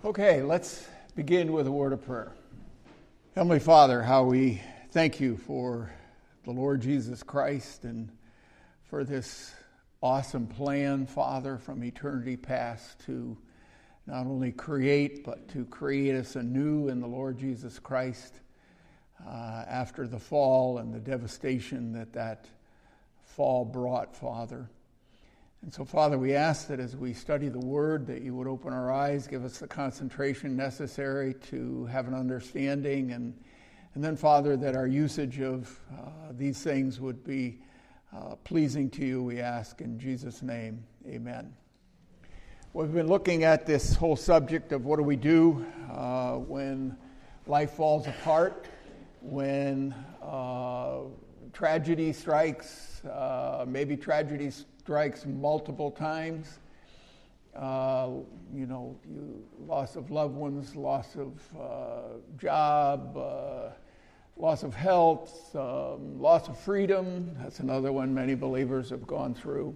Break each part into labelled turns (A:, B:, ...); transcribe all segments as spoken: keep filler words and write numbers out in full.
A: Okay, let's begin with a word of prayer. Heavenly Father, how we thank you for the Lord Jesus Christ and for this awesome plan, Father, from eternity past to not only create, but to create us anew in the Lord Jesus Christ uh, after the fall and the devastation that that fall brought, Father. And so, Father, we ask that as we study the Word, that you would open our eyes, give us the concentration necessary to have an understanding, and and then, Father, that our usage of uh, these things would be uh, pleasing to you, we ask in Jesus' name. Amen. We've been looking at this whole subject of what do we do uh, when life falls apart, when uh, tragedy strikes, uh, maybe tragedy strikes multiple times, uh, you know, you, loss of loved ones, loss of uh, job, uh, loss of health, um, loss of freedom. That's another one many believers have gone through.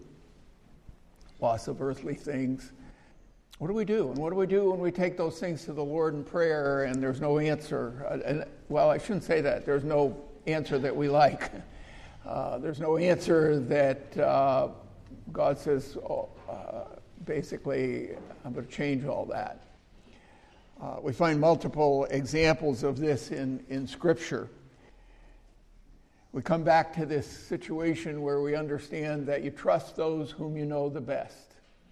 A: Loss of earthly things. What do we do? And what do we do when we take those things to the Lord in prayer and there's no answer? And well, I shouldn't say that. There's no answer that we like. Uh, there's no answer that uh, God says, oh, uh, basically, I'm going to change all that. Uh, we find multiple examples of this in, in Scripture. We come back to this situation where we understand that you trust those whom you know the best.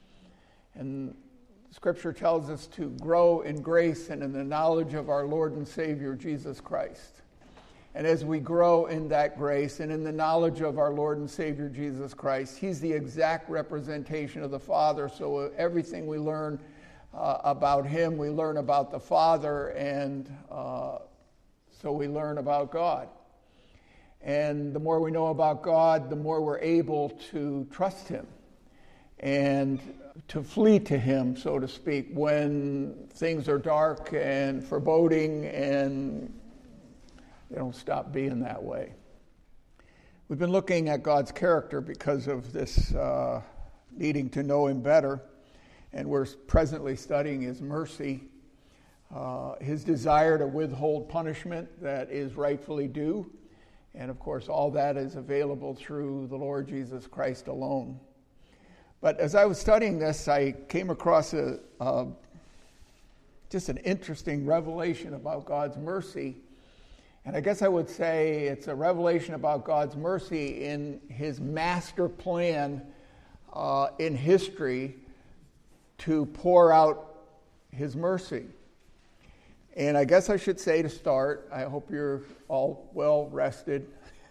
A: And Scripture tells us to grow in grace and in the knowledge of our Lord and Savior, Jesus Christ. And as we grow in that grace and in the knowledge of our Lord and Savior, Jesus Christ, He's the exact representation of the Father. So everything we learn uh, about Him, we learn about the Father, and uh, so we learn about God. And the more we know about God, the more we're able to trust Him and to flee to Him, so to speak, when things are dark and foreboding and they don't stop being that way. We've been looking at God's character because of this uh, needing to know Him better, and we're presently studying His mercy, uh, His desire to withhold punishment that is rightfully due, and of course all that is available through the Lord Jesus Christ alone. But as I was studying this, I came across a, a just an interesting revelation about God's mercy. And I guess I would say it's a revelation about God's mercy in His master plan uh, in history to pour out His mercy. And I guess I should say to start, I hope you're all well rested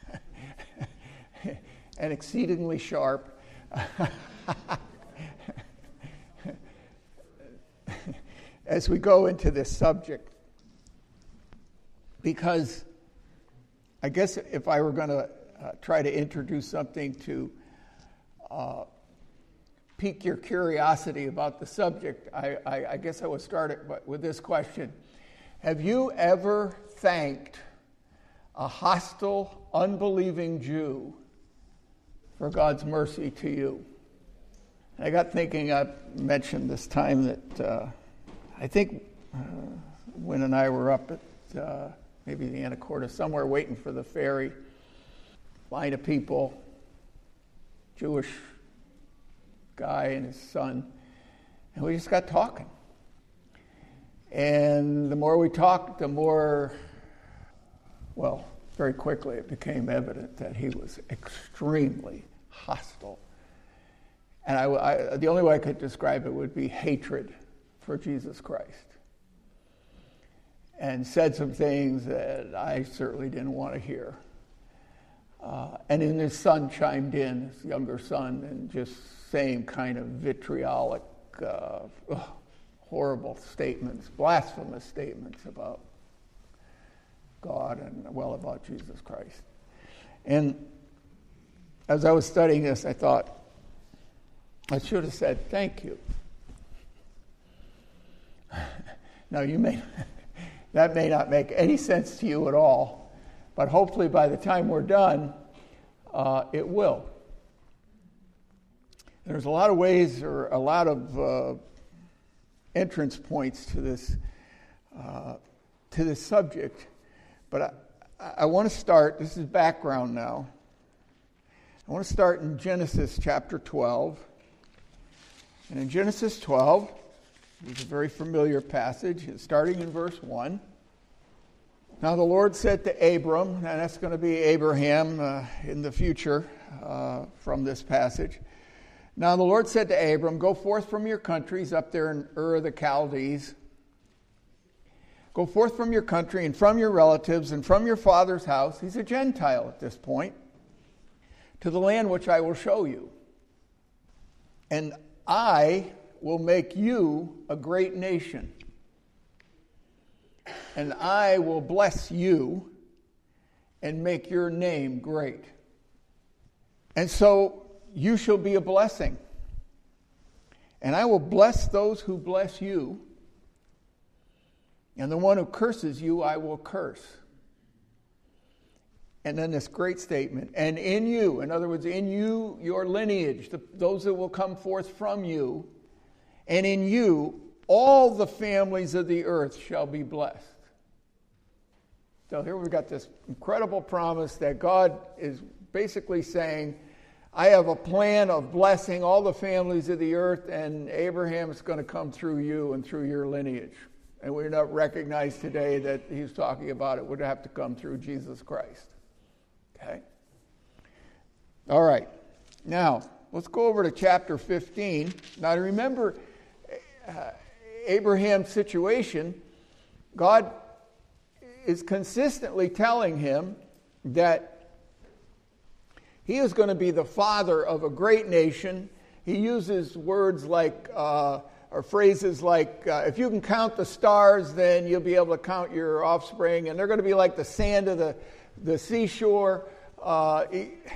A: and exceedingly sharp. As we go into this subject. Because I guess if I were going to uh, try to introduce something to uh, pique your curiosity about the subject, I, I, I guess I would start it with this question. Have you ever thanked a hostile, unbelieving Jew for God's mercy to you? And I got thinking, I mentioned this time that uh, I think uh, Wynn and I were up at uh, maybe the Anacortes, somewhere waiting for the ferry, line of people, Jewish guy and his son, and we just got talking. And the more we talked, the more, well, very quickly it became evident that he was extremely hostile. And I, I, the only way I could describe it would be hatred for Jesus Christ. And said some things that I certainly didn't want to hear. Uh, and then his son chimed in, his younger son, and just same kind of vitriolic, uh, ugh, horrible statements, blasphemous statements about God and, well, about Jesus Christ. And as I was studying this, I thought, I should have said, thank you. Now, you may... That may not make any sense to you at all, but hopefully by the time we're done, uh, it will. There's a lot of ways or a lot of uh, entrance points to this uh, to this subject, but I, I want to start. This is background now. I want to start in Genesis chapter twelve, and in Genesis twelve, it's a very familiar passage, starting in verse one. Now the Lord said to Abram, and that's going to be Abraham uh, in the future uh, from this passage. Now the Lord said to Abram, go forth from your countries up there in Ur of the Chaldees. Go forth from your country and from your relatives and from your father's house. He's a Gentile at this point. To the land which I will show you. And I will make you a great nation. And I will bless you and make your name great. And so you shall be a blessing. And I will bless those who bless you. And the one who curses you, I will curse. And then this great statement, and in you, in other words, in you, your lineage, the, those that will come forth from you, and in you, all the families of the earth shall be blessed. So here we've got this incredible promise that God is basically saying, I have a plan of blessing all the families of the earth, and Abraham is going to come through you and through your lineage. And we don't recognize today that he's talking about it would have to come through Jesus Christ. Okay? All right. Now, let's go over to chapter fifteen. Now, to remember uh, Abraham's situation, God is consistently telling him that he is going to be the father of a great nation. He uses words like, uh, or phrases like, uh, if you can count the stars, then you'll be able to count your offspring, and they're going to be like the sand of the, the seashore. Uh,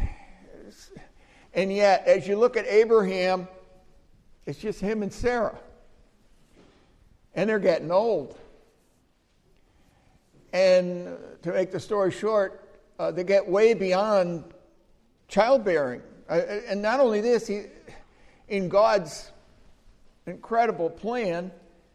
A: and yet, as you look at Abraham, it's just him and Sarah. And they're getting old. And to make the story short, uh, they get way beyond childbearing. Uh, and not only this, he, in God's incredible plan,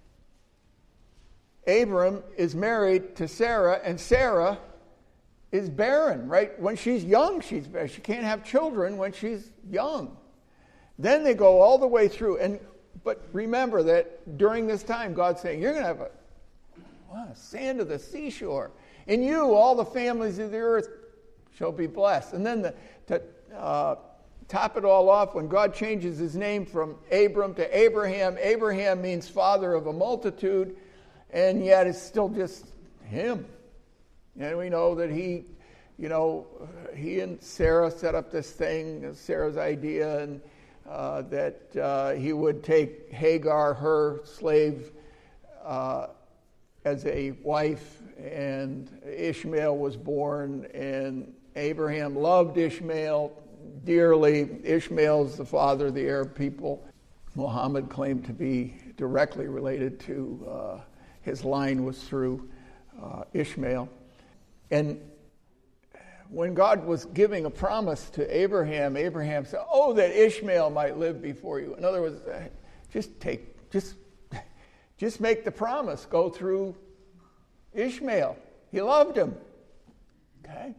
A: Abram is married to Sarah, and Sarah is barren, right? When she's young, she's barren. She can't have children when she's young. Then they go all the way through. And but remember that during this time, God's saying, you're going to have a wow, sand of the seashore. In you, all the families of the earth shall be blessed. And then the, to uh, top it all off, when God changes his name from Abram to Abraham, Abraham means father of a multitude, and yet it's still just him. And we know that he, you know, he and Sarah set up this thing, Sarah's idea, and uh, that uh, he would take Hagar, her slave, uh, as a wife, and Ishmael was born, and Abraham loved Ishmael dearly. Ishmael's the father of the Arab people. Muhammad claimed to be directly related to, uh, his line was through uh, Ishmael. And when God was giving a promise to Abraham, Abraham said, oh, that Ishmael might live before you. In other words, just take, just, just make the promise go through Ishmael. He loved him. Okay?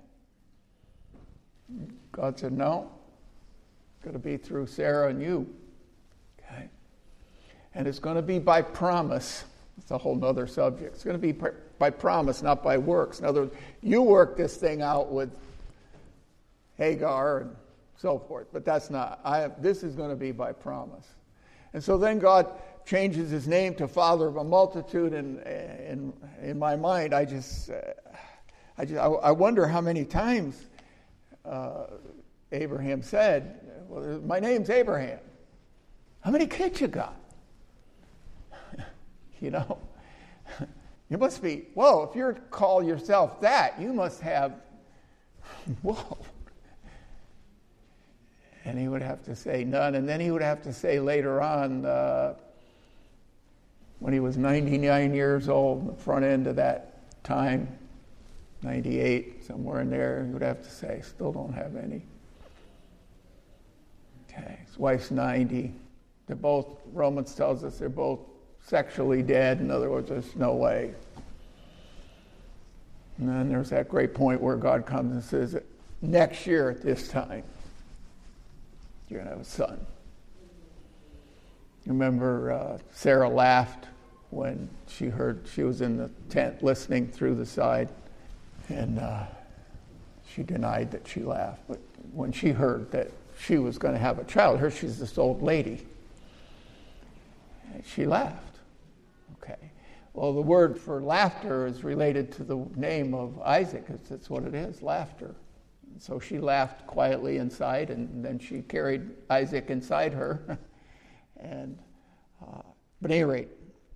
A: God said, no, it's going to be through Sarah and you. Okay? And it's going to be by promise. It's a whole other subject. It's going to be by, by promise, not by works. In other words, you work this thing out with Hagar and so forth, but that's not. I have, this is going to be by promise. And so then God changes his name to father of a multitude, and in in my mind, I just, uh, I just, I, I wonder how many times uh, Abraham said, "Well, my name's Abraham. How many kids you got?" You know, you must be. Whoa! If you call yourself that, you must have. Whoa. And he would have to say none, and then he would have to say later on, uh, when he was ninety-nine years old, the front end of that time, ninety-eight, somewhere in there, he would have to say, still don't have any. Okay, his wife's ninety. They're both, Romans tells us they're both sexually dead. In other words, there's no way. And then there's that great point where God comes and says, next year at this time, you're going to have a son. Remember, uh, Sarah laughed when she heard, she was in the tent listening through the side, and uh, she denied that she laughed. But when she heard that she was going to have a child, her, she's this old lady, and she laughed. Okay. Well, the word for laughter is related to the name of Isaac. It's, it's what it is, laughter. So she laughed quietly inside, and then she carried Isaac inside her. and uh, But at any rate,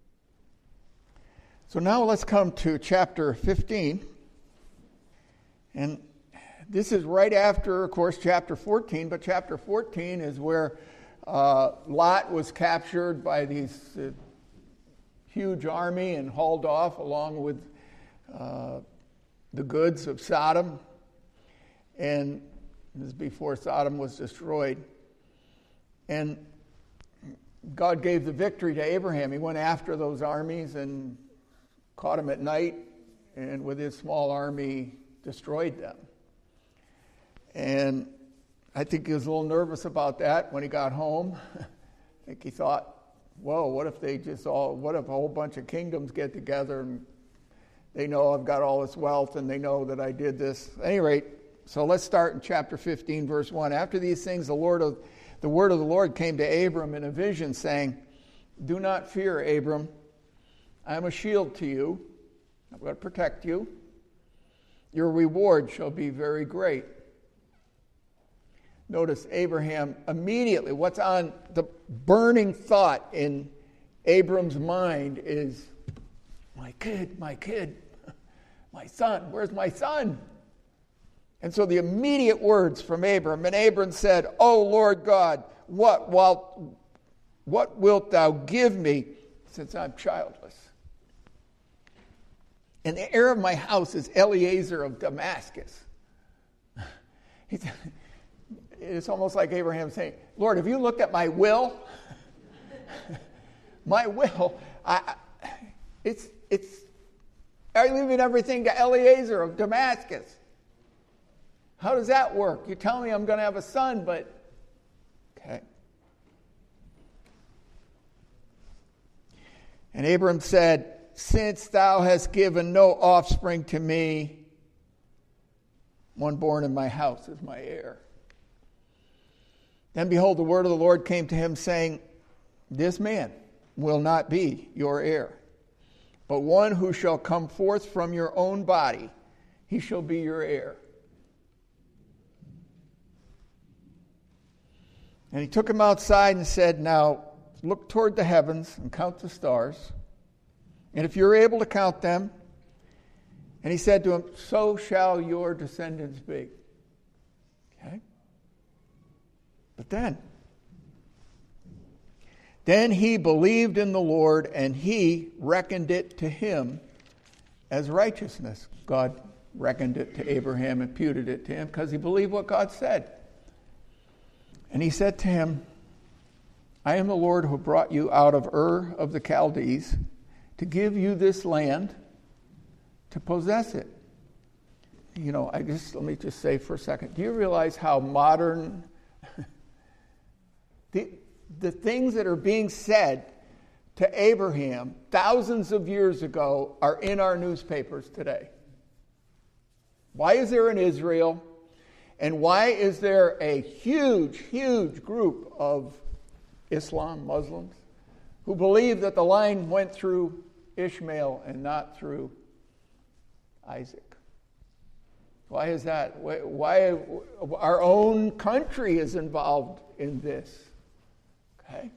A: so now let's come to chapter fifteen. And this is right after, of course, chapter fourteen, but chapter fourteen is where uh, Lot was captured by these uh, huge army and hauled off along with uh, the goods of Sodom. And this is before Sodom was destroyed. And God gave the victory to Abraham. He went after those armies and caught them at night, and with his small army destroyed them. And I think he was a little nervous about that when he got home. I think he thought, whoa, what if they just all, what if a whole bunch of kingdoms get together and they know I've got all this wealth and they know that I did this. At any rate, so let's start in chapter fifteen, verse one. After these things, the Lord of the word of the Lord came to Abram in a vision, saying, do not fear, Abram. I am a shield to you. I'm going to protect you. Your reward shall be very great. Notice Abraham immediately, what's on the burning thought in Abram's mind is, my kid, my kid, my son, where's my son? And so the immediate words from Abram, and Abram said, O Lord God, what, while, what wilt thou give me since I'm childless? And the heir of my house is Eliezer of Damascus. It's almost like Abraham saying, Lord, have you looked at my will? My will, I, it's, it's, I'm leaving everything to Eliezer of Damascus. How does that work? You tell me I'm going to have a son, but, okay. And Abram said, since thou hast given no offspring to me, one born in my house is my heir. Then behold, the word of the Lord came to him, saying, this man will not be your heir, but one who shall come forth from your own body, he shall be your heir. And he took him outside and said, now look toward the heavens and count the stars, and if you're able to count them. And he said to him, so shall your descendants be. Okay? But then, then he believed in the Lord, and he reckoned it to him as righteousness. God reckoned it to Abraham, imputed it to him, because he believed what God said. And he said to him, I am the Lord who brought you out of Ur of the Chaldees to give you this land to possess it. You know, I just let me just say for a second, do you realize how modern the, the things that are being said to Abraham thousands of years ago are in our newspapers today? Why is there an Israel? And why is there a huge, huge group of Islam, Muslims, who believe that the line went through Ishmael and not through Isaac? Why is that? Why our own country is involved in this? Okay.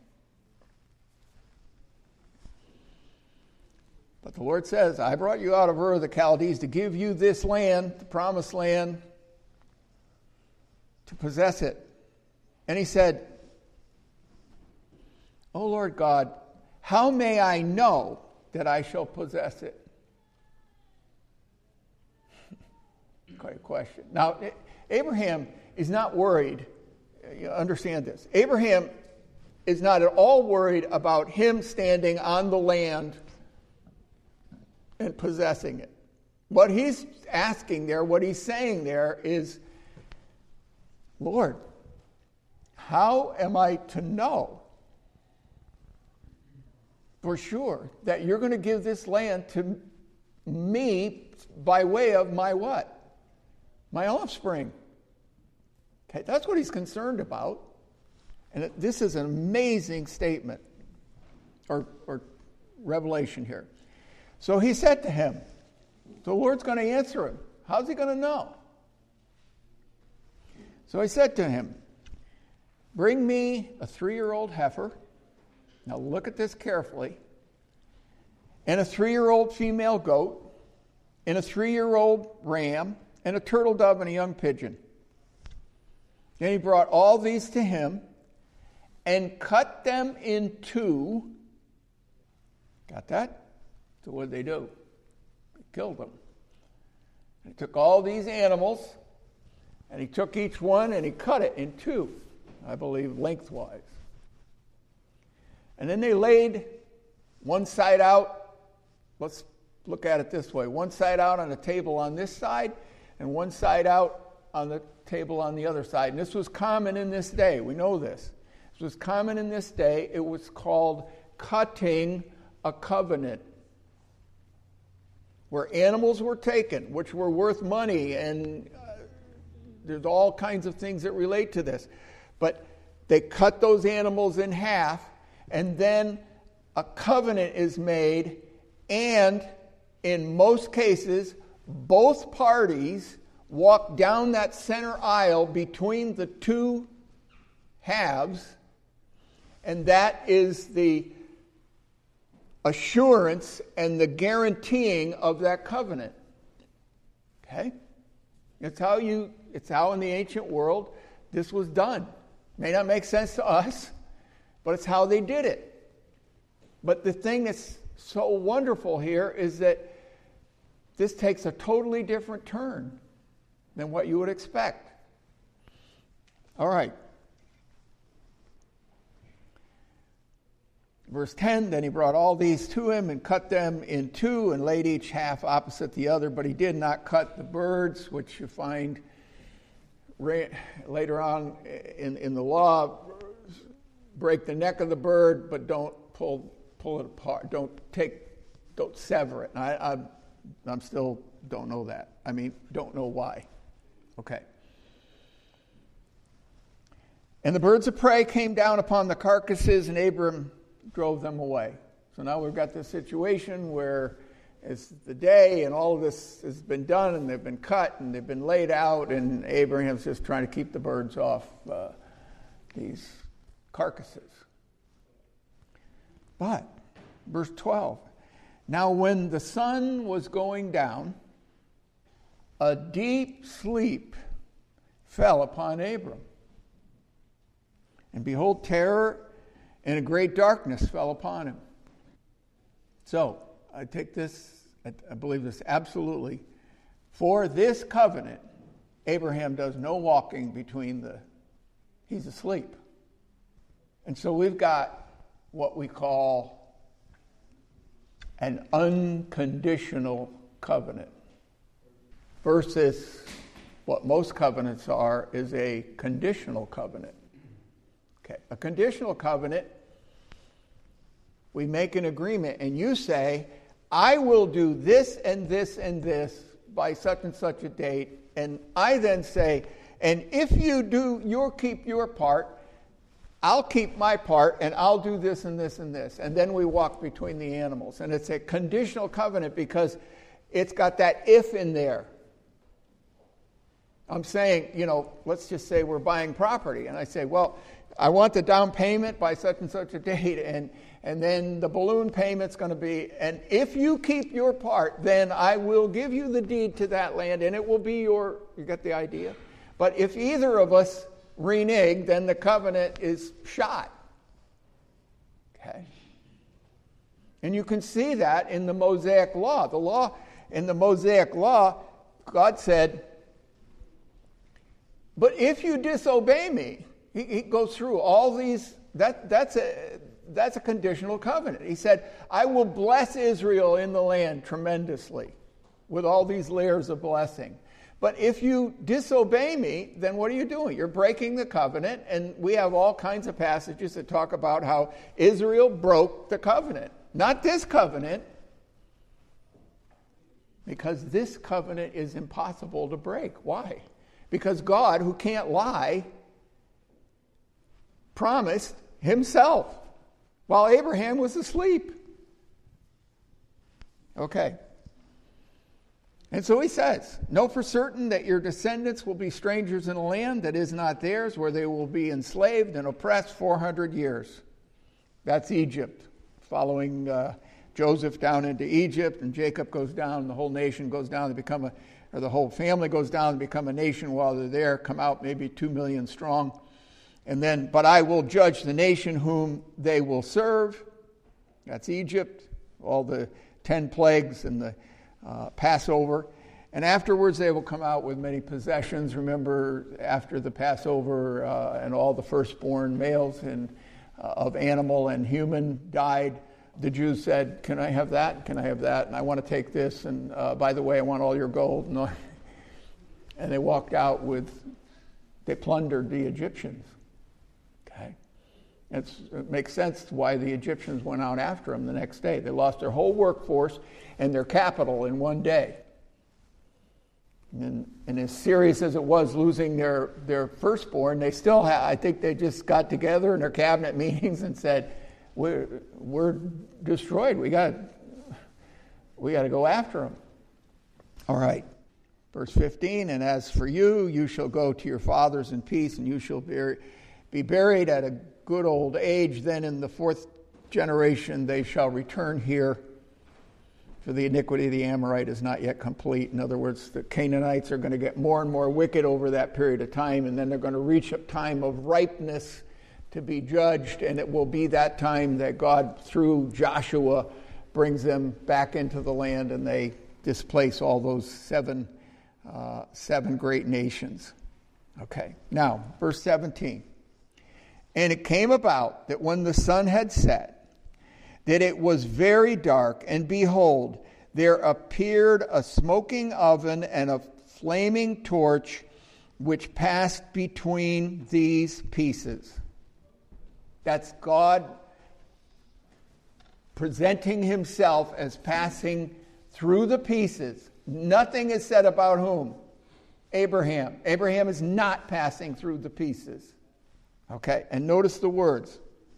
A: But the Lord says, I brought you out of Ur of the Chaldees to give you this land, the promised land, to possess it. And he said, O Lord God, how may I know that I shall possess it? Quite a question. Now, Abraham is not worried. You understand this. Abraham is not at all worried about him standing on the land and possessing it. What he's asking there, what he's saying there is, Lord, how am I to know for sure that you're going to give this land to me by way of my what? My offspring. Okay, that's what he's concerned about. And it, this is an amazing statement or, or revelation here. So he said to him, the Lord's going to answer him. How's he going to know? So he said to him, bring me a three-year-old heifer. Now look at this carefully. And a three-year-old female goat, and a three-year-old ram, and a turtle dove and a young pigeon. Then he brought all these to him and cut them in two. Got that? So what did they do? They killed them. He took all these animals, and he took each one and he cut it in two, I believe lengthwise. And then they laid one side out. Let's look at it this way. One side out on a table on this side, and one side out on the table on the other side. And this was common in this day. We know this. This was common in this day. It was called cutting a covenant, where animals were taken, which were worth money, and uh, there's all kinds of things that relate to this. But they cut those animals in half, and then a covenant is made, and in most cases, both parties walk down that center aisle between the two halves, and that is the assurance and the guaranteeing of that covenant. Okay? It's how you, it's how in the ancient world this was done. May not make sense to us, but it's how they did it. But the thing that's so wonderful here is that this takes a totally different turn than what you would expect. All right. Verse ten, then he brought all these to him and cut them in two and laid each half opposite the other, but he did not cut the birds, which you find later on in, in the law, break the neck of the bird, but don't pull pull it apart. Don't take, don't sever it. I, I, I'm still don't know that. I mean, don't know why. Okay. And the birds of prey came down upon the carcasses, and Abram drove them away. So now we've got this situation where it's the day, and all of this has been done, and they've been cut, and they've been laid out, and Abraham's just trying to keep the birds off uh, these carcasses. But, verse twelve, now when the sun was going down, a deep sleep fell upon Abram. And behold, terror and a great darkness fell upon him. So, I take this, I believe this absolutely. For this covenant, Abraham does no walking between the, he's asleep. And so we've got what we call an unconditional covenant versus what most covenants are is a conditional covenant. Okay, a conditional covenant, we make an agreement and you say, I will do this and this and this by such and such a date, and I then say, and if you do, you'll keep your part, I'll keep my part, and I'll do this and this and this. And then we walk between the animals. And it's a conditional covenant because it's got that if in there. I'm saying, you know, let's just say we're buying property. And I say, well, I want the down payment by such and such a date, and, and then the balloon payment's going to be, and if you keep your part, then I will give you the deed to that land, and it will be your, you get the idea? But if either of us renege, then the covenant is shot. Okay? And you can see that in the Mosaic law. The law, in the Mosaic law, God said, but if you disobey me, he, he goes through all these that that's a that's a conditional covenant. He said, I will bless Israel in the land tremendously with all these layers of blessing. But if you disobey me, then what are you doing? You're breaking the covenant, and we have all kinds of passages that talk about how Israel broke the covenant. Not this covenant, because this covenant is impossible to break. Why? Because God, who can't lie, promised himself while Abraham was asleep. Okay. And so he says, know for certain that your descendants will be strangers in a land that is not theirs, where they will be enslaved and oppressed four hundred years. That's Egypt. Following uh, Joseph down into Egypt, and Jacob goes down, and the whole nation goes down to become a, or the whole family goes down to become a nation while they're there, come out maybe two million strong. And then, but I will judge the nation whom they will serve. That's Egypt, all the ten plagues and the uh, Passover. And afterwards they will come out with many possessions. Remember, after the Passover uh, and all the firstborn males and uh, of animal and human died, the Jews said, can I have that? Can I have that? And I want to take this. And uh, by the way, I want all your gold. And, and they walked out with, they plundered the Egyptians. Okay. It's, it makes sense why the Egyptians went out after them the next day. They lost their whole workforce and their capital in one day. And, and as serious as it was losing their, their firstborn, they still had, I think they just got together in their cabinet meetings and said, we're, we're destroyed. We got we got to go after them. All right. Verse fifteen, and as for you, you shall go to your fathers in peace, and you shall be, be buried at a good old age. Then in the fourth generation they shall return here, for the iniquity of the Amorite is not yet complete. In other words, the Canaanites are going to get more and more wicked over that period of time, and then they're going to reach a time of ripeness to be judged, and it will be that time that God, through Joshua, brings them back into the land, and they displace all those seven, uh, seven great nations. Okay, now, verse seventeen. And it came about that when the sun had set, that it was very dark, and behold, there appeared a smoking oven and a flaming torch, which passed between these pieces. That's God presenting himself as passing through the pieces. Nothing is said about whom? Abraham. Abraham is not passing through the pieces. Okay, and notice the words.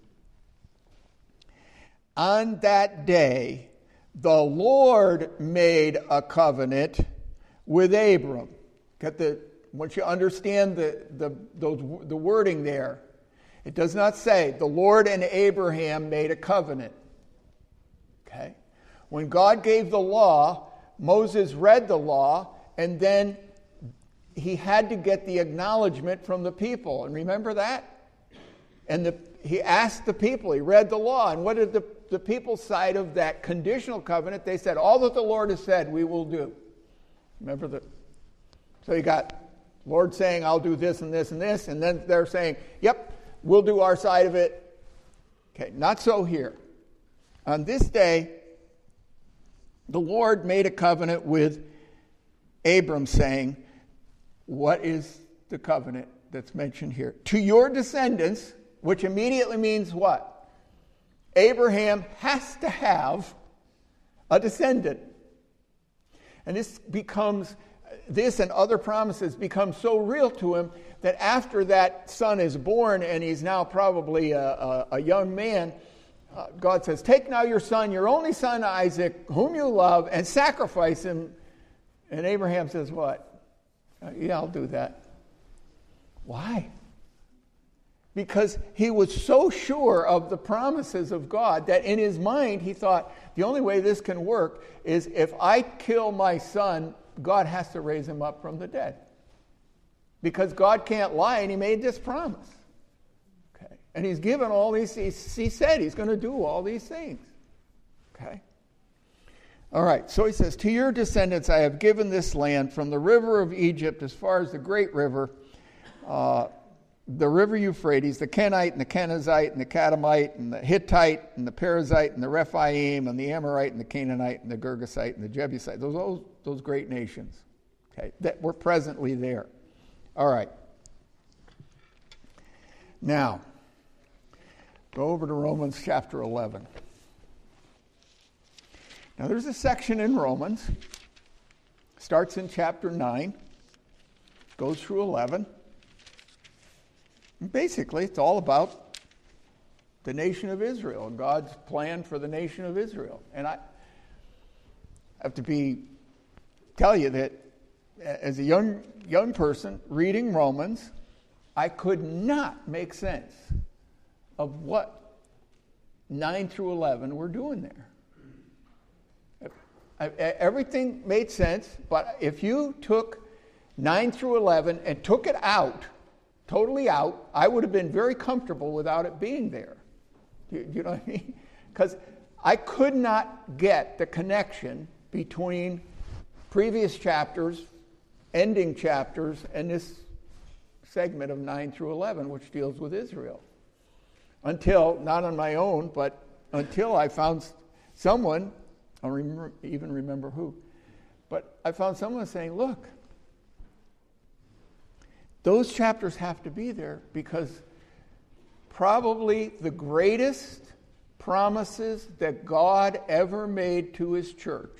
A: On that day, the Lord made a covenant with Abram. Get the, once you understand the, the, those, the wording there, it does not say the Lord and Abraham made a covenant. Okay? When God gave the law, Moses read the law, and then he had to get the acknowledgement from the people. And remember that? And the, he asked the people, he read the law, and what did the, the people side of that conditional covenant? They said, all that the Lord has said, we will do. Remember that? So you got Lord saying, I'll do this and this and this, and then they're saying, yep, we'll do our side of it. Okay, not so here. On this day, the Lord made a covenant with Abram, saying, what is the covenant that's mentioned here? To your descendants, which immediately means what? Abraham has to have a descendant. And this becomes, this and other promises become so real to him that after that son is born and he's now probably a, a, a young man, uh, God says, take now your son, your only son Isaac, whom you love, and sacrifice him. And Abraham says, what? Uh, yeah, I'll do that. Why? Because he was so sure of the promises of God that in his mind he thought, the only way this can work is if I kill my son, God has to raise him up from the dead. Because God can't lie, and he made this promise. Okay. And he's given all these, he, he said he's going to do all these things. Okay. All right, so he says, to your descendants I have given this land from the river of Egypt as far as the great river, uh, the river Euphrates, the Kenite and the Kenizzite and the Catamite and the Hittite and the Perizzite and the Rephaim and the Amorite and the Canaanite and the Girgasite and the Jebusite. Those those, those great nations, okay, that were presently there. All right. Now, go over to Romans chapter eleven. Now, there's a section in Romans, starts in chapter nine, goes through eleven. And basically, it's all about the nation of Israel and God's plan for the nation of Israel. And I have to be tell you that as a young young person reading Romans, I could not make sense of what nine through eleven were doing there. Everything made sense, but if you took nine through eleven and took it out, totally out, I would have been very comfortable without it being there. You, you know what I mean? Because I could not get the connection between previous chapters, ending chapters, and this segment of nine through eleven, which deals with Israel. Until, not on my own, but until I found someone, I don't remember, even remember who, but I found someone saying, look, those chapters have to be there because probably the greatest promises that God ever made to his church,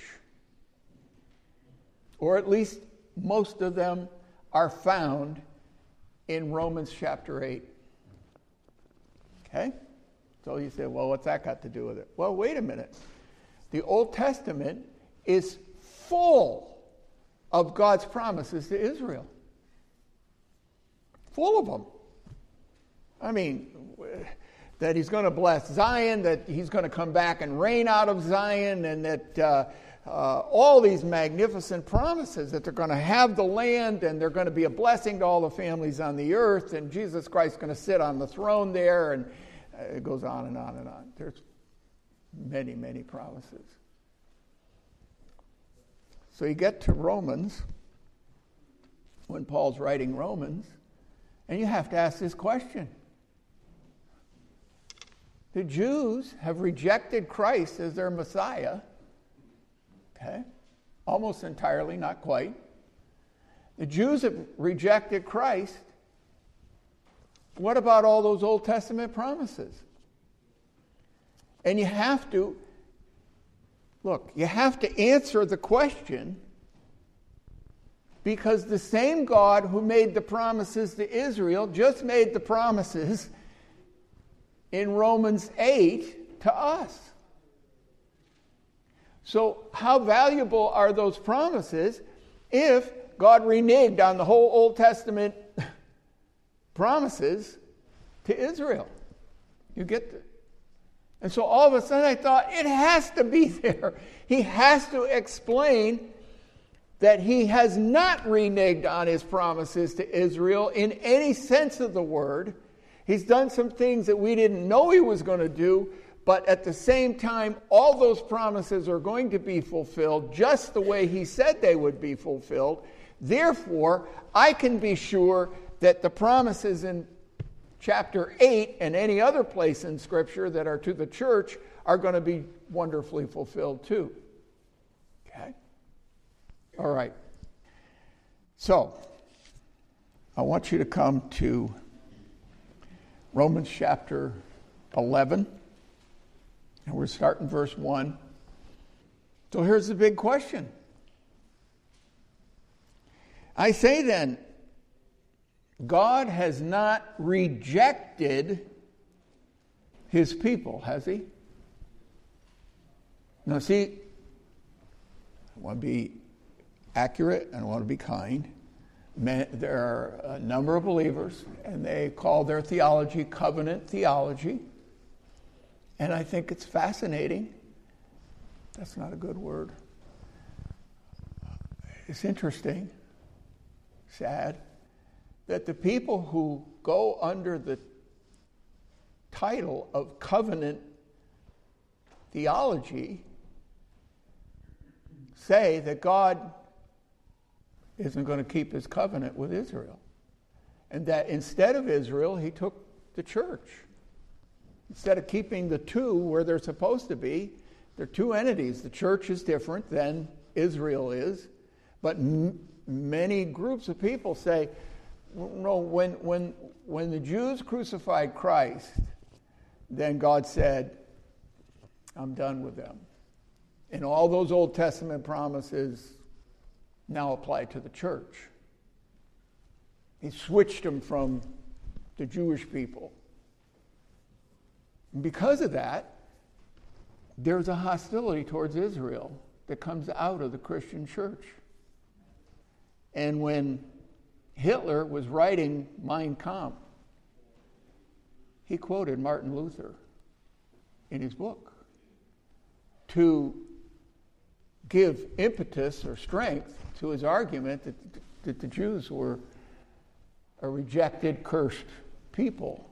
A: or at least most of them, are found in Romans chapter eight. Okay? So you say, well, what's that got to do with it? Well, wait a minute. The Old Testament is full of God's promises to Israel. Full of them. I mean, that he's going to bless Zion, that he's going to come back and reign out of Zion, and that uh, uh, all these magnificent promises, that they're going to have the land, and they're going to be a blessing to all the families on the earth, and Jesus Christ is going to sit on the throne there, and it goes on and on and on. There's many, many promises. So you get to Romans, when Paul's writing Romans, and you have to ask this question. The Jews have rejected Christ as their Messiah. Okay? Almost entirely, not quite. The Jews have rejected Christ. What about all those Old Testament promises? And you have to, look, you have to answer the question, because the same God who made the promises to Israel just made the promises in Romans eight to us. So how valuable are those promises if God reneged on the whole Old Testament promises to Israel? You get the, and so all of a sudden I thought, it has to be there. He has to explain that he has not reneged on his promises to Israel in any sense of the word. He's done some things that we didn't know he was going to do, but at the same time, all those promises are going to be fulfilled just the way he said they would be fulfilled. Therefore, I can be sure that the promises in chapter eight and any other place in Scripture that are to the church are going to be wonderfully fulfilled too. Okay? All right. So, I want you to come to Romans chapter eleven. And we're starting verse one. So here's the big question. I say then, God has not rejected his people, has he? Now see, I want to be accurate and I want to be kind. There are a number of believers, and they call their theology covenant theology. And I think it's fascinating. That's not a good word. It's interesting, sad, that the people who go under the title of covenant theology say that God isn't going to keep his covenant with Israel. And that instead of Israel, he took the church. Instead of keeping the two where they're supposed to be, they're two entities. The church is different than Israel is. But m- many groups of people say, no, when, when, when the Jews crucified Christ, then God said, I'm done with them. And all those Old Testament promises now apply to the church. He switched them from the Jewish people. And because of that, there's a hostility towards Israel that comes out of the Christian church. And when Hitler was writing Mein Kampf, he quoted Martin Luther in his book to give impetus or strength to his argument that, that the Jews were a rejected, cursed people.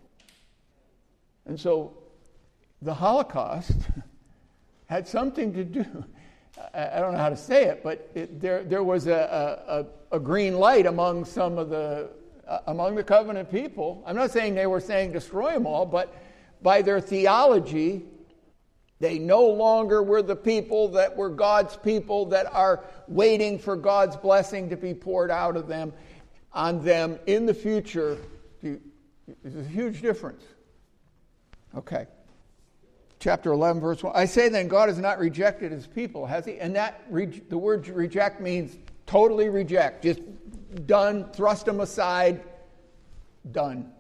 A: And so the Holocaust had something to do, I don't know how to say it, but it, there there was a, a, a green light among some of the, uh, among the covenant people. I'm not saying they were saying destroy them all, but by their theology, they no longer were the people that were God's people that are waiting for God's blessing to be poured out of them, on them in the future. There's a huge difference. Okay. Chapter eleven, verse one. I say then, God has not rejected his people, has he? And that, re- the word reject means totally reject. Just done, thrust them aside, done.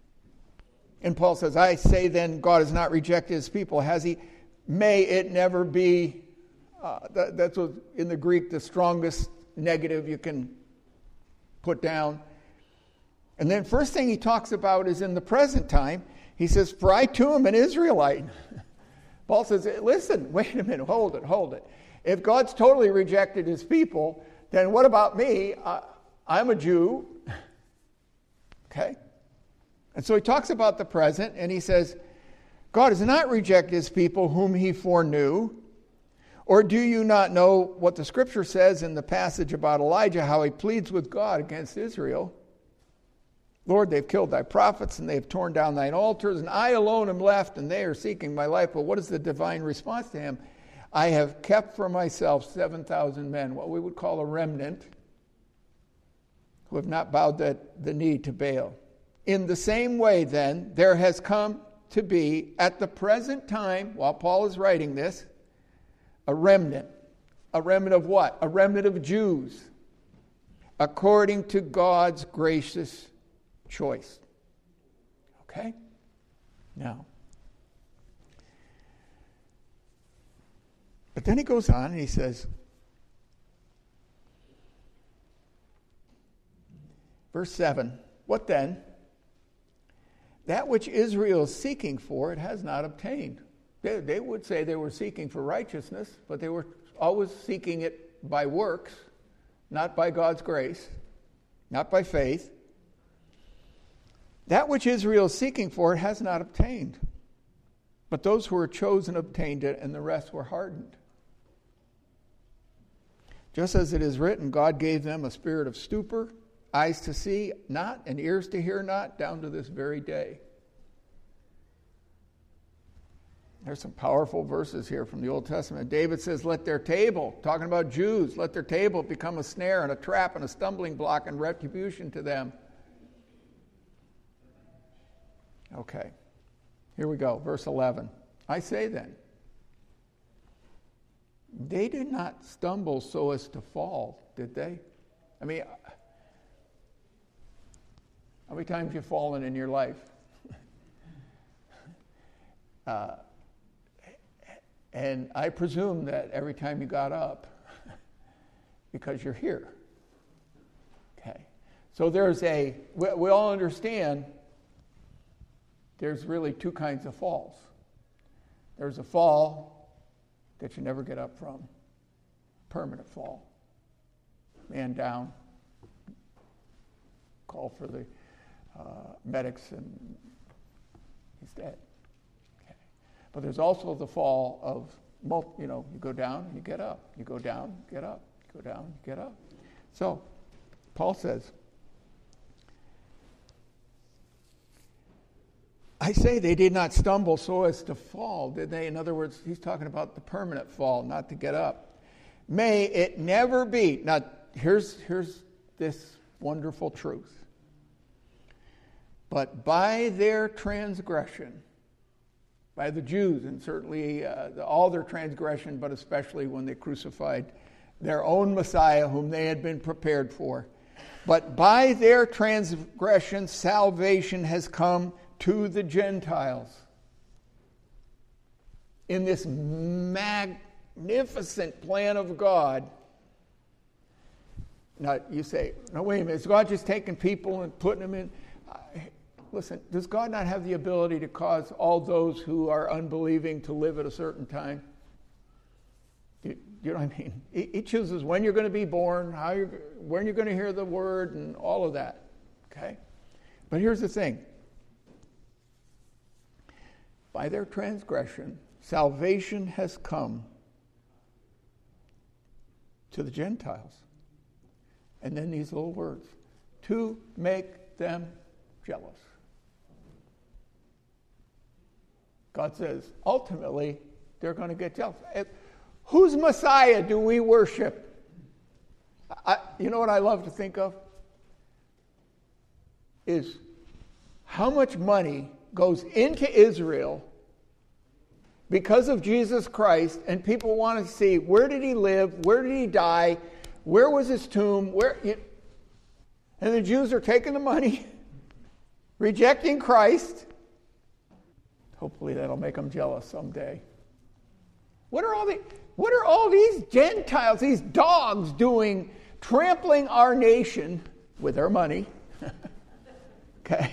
A: And Paul says, I say then, God has not rejected his people, has he? May it never be. Uh, that, that's what, in the Greek, the strongest negative you can put down. And then first thing he talks about is in the present time. He says, for I too am an Israelite. Paul says, listen, wait a minute, hold it, hold it. If God's totally rejected his people, then what about me? Uh, I'm a Jew. Okay? And so he talks about the present, and he says, God has not rejected his people whom he foreknew. Or do you not know what the scripture says in the passage about Elijah, how he pleads with God against Israel? Lord, they've killed thy prophets, and they have torn down thine altars, and I alone am left, and they are seeking my life. But what is the divine response to him? I have kept for myself seven thousand men, what we would call a remnant, who have not bowed the, the knee to Baal. In the same way, then, there has come to be, at the present time, while Paul is writing this, a remnant. A remnant of what? A remnant of Jews, according to God's gracious choice. Okay? Now, but then he goes on and he says, verse seven, what then? That which Israel is seeking for, it has not obtained. They, they would say they were seeking for righteousness, but they were always seeking it by works, not by God's grace, not by faith. That which Israel is seeking for, it has not obtained. But those who were chosen obtained it, and the rest were hardened. Just as it is written, God gave them a spirit of stupor, eyes to see not, and ears to hear not, down to this very day. There's some powerful verses here from the Old Testament. David says, let their table, talking about Jews, let their table become a snare and a trap and a stumbling block and retribution to them. Okay, here we go, verse eleven. I say then, they did not stumble so as to fall, did they? I mean, how many times have you fallen in your life? uh, and I presume that every time you got up, because you're here. Okay, so there's a, we, we all understand there's really two kinds of falls. There's a fall that you never get up from, permanent fall. Man down, call for the uh, medics, and he's dead. Okay. But there's also the fall of, you know, you go down, you get up. You go down, get up. You go down, get up. So, Paul says, I say they did not stumble so as to fall, did they? In other words, he's talking about the permanent fall, not to get up. May it never be. Now, here's, here's this wonderful truth. But by their transgression, by the Jews, and certainly uh, all their transgression, but especially when they crucified their own Messiah, whom they had been prepared for. But by their transgression, salvation has come to the Gentiles. In this magnificent plan of God. Now, you say, no, wait a minute, is God just taking people and putting them in? Uh, listen, does God not have the ability to cause all those who are unbelieving to live at a certain time? You, you know what I mean? He, he chooses when you're going to be born, how you're, when you're going to hear the word, and all of that. Okay? But here's the thing. By their transgression, salvation has come to the Gentiles. And then these little words, to make them jealous. God says, ultimately, they're going to get jealous. If, whose Messiah do we worship? I, you know what I love to think of? Is how much money goes into Israel because of Jesus Christ, and people want to see, where did he live? Where did he die? Where was his tomb? Where? You, and the Jews are taking the money, rejecting Christ. Hopefully that'll make them jealous someday. What are all the, what are all these Gentiles, these dogs doing, trampling our nation with their money? Okay.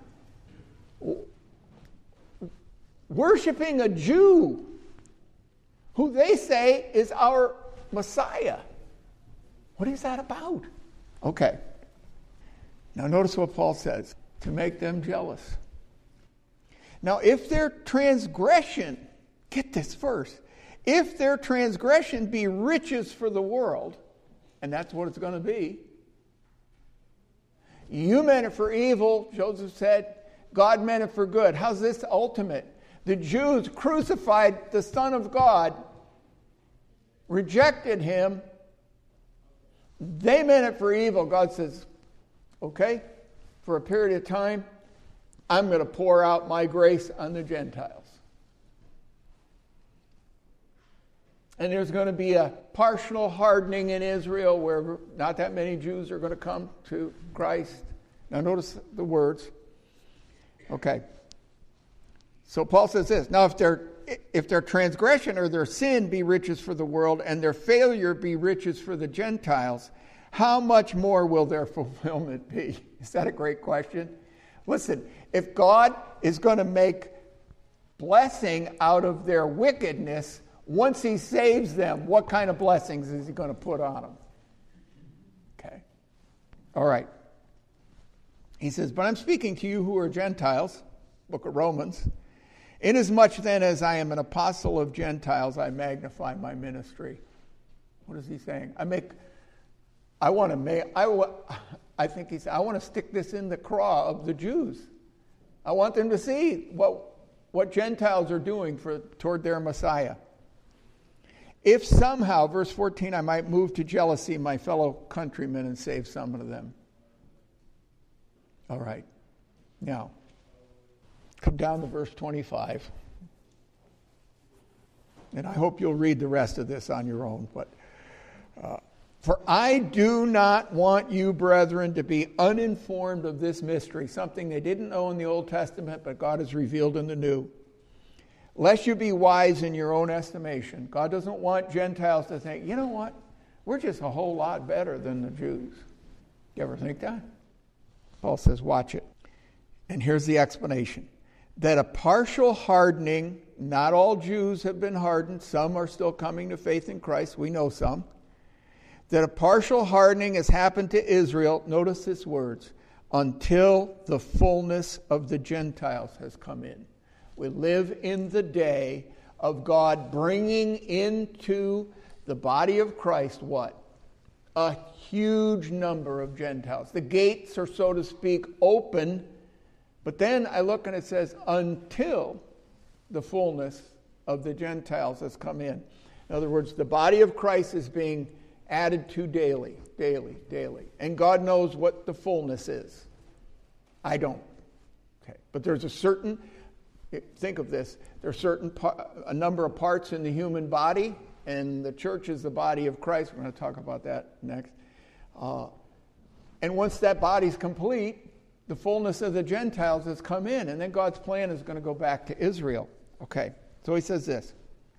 A: Worshipping a Jew who they say is our Messiah. What is that about? Okay. Now notice what Paul says. To make them jealous. Now if their transgression, get this verse, if their transgression be riches for the world, and that's what it's going to be. You meant it for evil, Joseph said. God meant it for good. How's this ultimate? The Jews crucified the Son of God, rejected him. They meant it for evil. God says, okay, for a period of time, I'm going to pour out my grace on the Gentiles. And there's going to be a partial hardening in Israel where not that many Jews are going to come to Christ. Now notice the words. Okay. So Paul says this, now if their if their transgression or their sin be riches for the world and their failure be riches for the Gentiles, how much more will their fulfillment be? Is that a great question? Listen, if God is going to make blessing out of their wickedness, once he saves them, what kind of blessings is he going to put on them? Okay. All right. He says, but I'm speaking to you who are Gentiles, book of Romans. Inasmuch then as I am an apostle of Gentiles, I magnify my ministry. What is he saying? I make, I want to make, I, I think he said, I want to stick this in the craw of the Jews. I want them to see what, what Gentiles are doing for toward their Messiah. If somehow, verse fourteen, I might move to jealousy my fellow countrymen and save some of them. All right. Now, come down to verse twenty-five. And I hope you'll read the rest of this on your own. But uh, for I do not want you, brethren, to be uninformed of this mystery, something they didn't know in the Old Testament, but God has revealed in the New. Lest you be wise in your own estimation. God doesn't want Gentiles to think, you know what? We're just a whole lot better than the Jews. You ever think that? Paul says, watch it. And here's the explanation. That a partial hardening, not all Jews have been hardened. Some are still coming to faith in Christ. We know some. That a partial hardening has happened to Israel. Notice his words. Until the fullness of the Gentiles has come in. We live in the day of God bringing into the body of Christ what? A huge number of Gentiles. The gates are, so to speak, open, But then I look and it says, until the fullness of the Gentiles has come in. In other words, the body of Christ is being added to daily, daily, daily. And God knows what the fullness is. I don't. Okay. But there's a certain, think of this, there's certain, a number of parts in the human body, and the church is the body of Christ. We're going to talk about that next. Uh, and once that body's complete, the fullness of the Gentiles has come in, and then God's plan is going to go back to Israel. Okay, so he says this.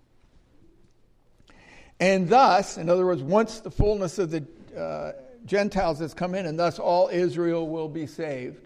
A: And thus, in other words, once the fullness of the uh, Gentiles has come in, and thus all Israel will be saved.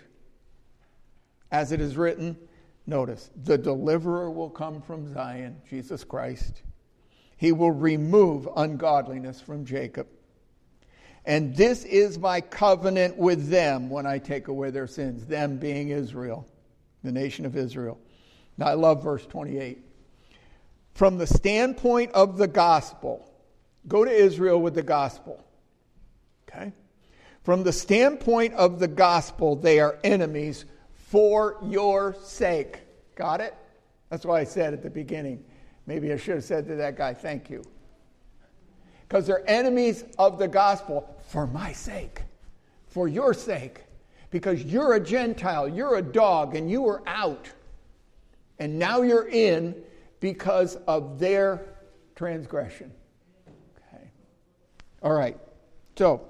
A: As it is written, notice, the deliverer will come from Zion, Jesus Christ. He will remove ungodliness from Jacob. And this is my covenant with them when I take away their sins, them being Israel, the nation of Israel. Now, I love verse twenty-eight. From the standpoint of the gospel, go to Israel with the gospel. Okay? From the standpoint of the gospel, they are enemies for your sake. Got it? That's why I said at the beginning. Maybe I should have said to that guy, thank you. Because they're enemies of the gospel for my sake, for your sake. Because you're a Gentile, you're a dog, and you were out. And now you're in because of their transgression. Okay. All right. So,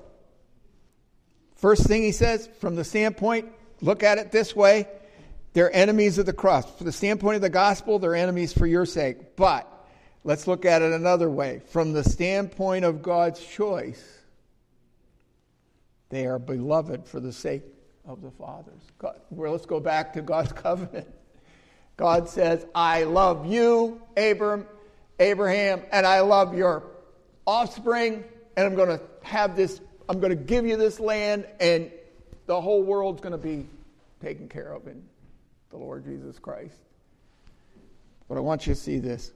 A: first thing he says, from the standpoint, look at it this way, they're enemies of the cross. From the standpoint of the gospel, they're enemies for your sake. But let's look at it another way. From the standpoint of God's choice, they are beloved for the sake of the fathers. God, well, let's go back to God's covenant. God says, I love you, Abram, Abraham, and I love your offspring, and I'm going to have this, I'm going to give you this land, and the whole world's going to be taken care of in the Lord Jesus Christ. But I want you to see this.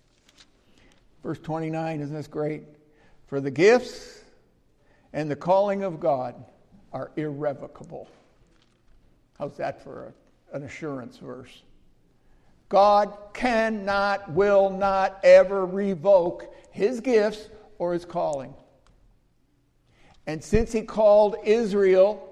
A: Verse twenty-nine, isn't this great? For the gifts and the calling of God are irrevocable. How's that for a, an assurance verse? God cannot, will not ever revoke his gifts or his calling. And since he called Israel,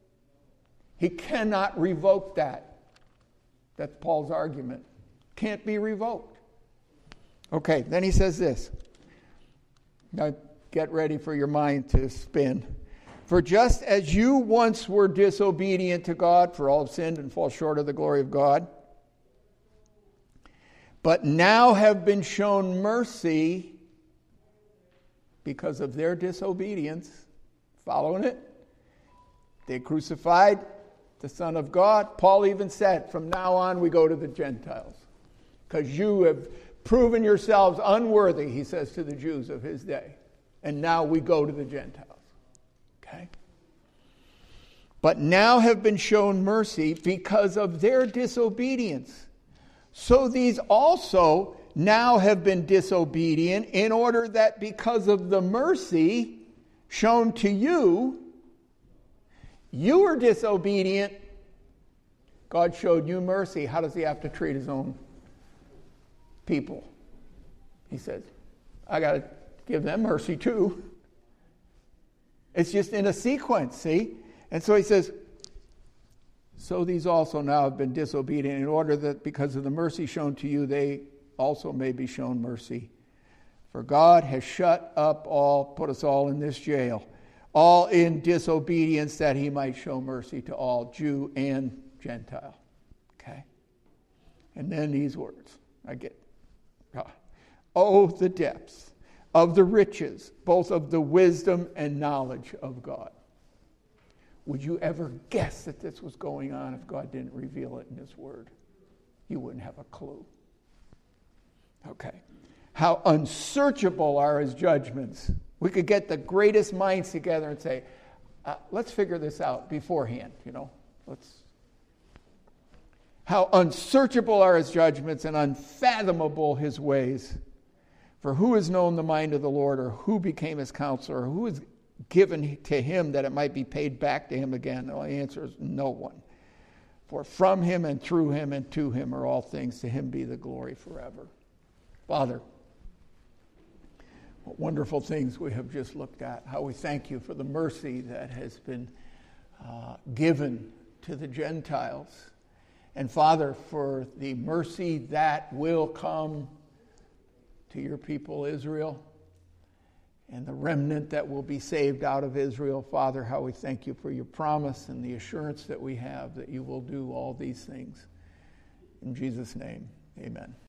A: he cannot revoke that. That's Paul's argument. Can't be revoked. Okay, then he says this. Now get ready for your mind to spin. For just as you once were disobedient to God, for all have sinned and fall short of the glory of God, but now have been shown mercy because of their disobedience, following it, they crucified the Son of God. Paul even said, from now on we go to the Gentiles. Because you have proven yourselves unworthy, he says to the Jews of his day. And now we go to the Gentiles. Okay? But now have been shown mercy because of their disobedience. So these also now have been disobedient, in order that because of the mercy shown to you, you were disobedient. God showed you mercy. How does he have to treat his own people? He says, I got to give them mercy too. It's just in a sequence, see? And so he says, so these also now have been disobedient, in order that because of the mercy shown to you, they also may be shown mercy. For God has shut up all, put us all in this jail, all in disobedience, that he might show mercy to all, Jew and Gentile. Okay? And then these words. I get, oh, the depths of the riches, both of the wisdom and knowledge of God. Would you ever guess that this was going on if God didn't reveal it in his word? You wouldn't have a clue. Okay. How unsearchable are his judgments. We could get the greatest minds together and say, uh, let's figure this out beforehand, you know. Let's. How unsearchable are his judgments and unfathomable his ways. For who has known the mind of the Lord, or who became his counselor, or who is given to him that it might be paid back to him again? Well, the answer is no one. For from him and through him and to him are all things. To him be the glory forever. Father, what wonderful things we have just looked at. How we thank you for the mercy that has been uh, given to the Gentiles. And Father, for the mercy that will come to your people Israel and the remnant that will be saved out of Israel. Father, how we thank you for your promise and the assurance that we have that you will do all these things. In Jesus' name, amen.